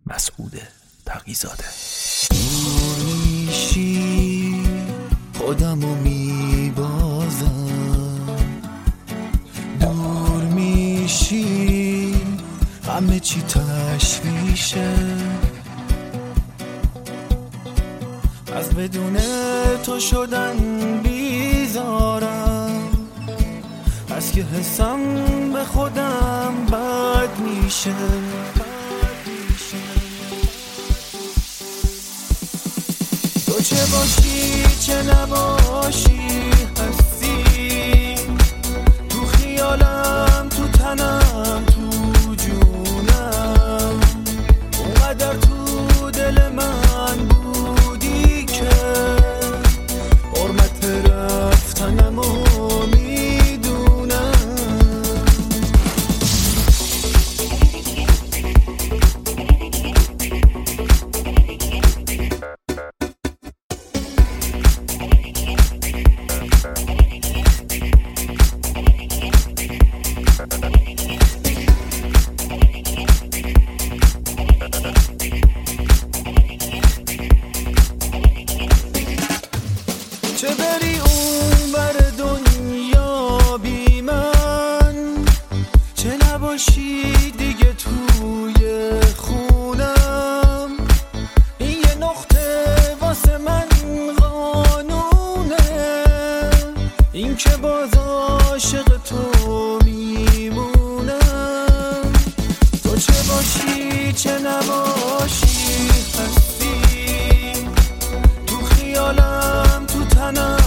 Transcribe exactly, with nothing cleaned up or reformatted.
مسعود تقی‌زاده. دور میشی خودمو میبازم، دور میشی همه چی تشویشه، از بدون تو شدن بیزارم، از که حسم به خودم بد میشه. تو چه باشی چه نباشی هستی، تو خیالم تو تنم تو جونم، اونقدر تو دل من بودی که حرمت رفتنمو میدونم. چه بری اون بر دنیا بی من، چه نباشی دیگه توی خونم، این یه نقطه واسه من قانونه، این که باز عاشق تو میمونم. تو چه باشی چه نباشی هستی، تو خیالم تو تنم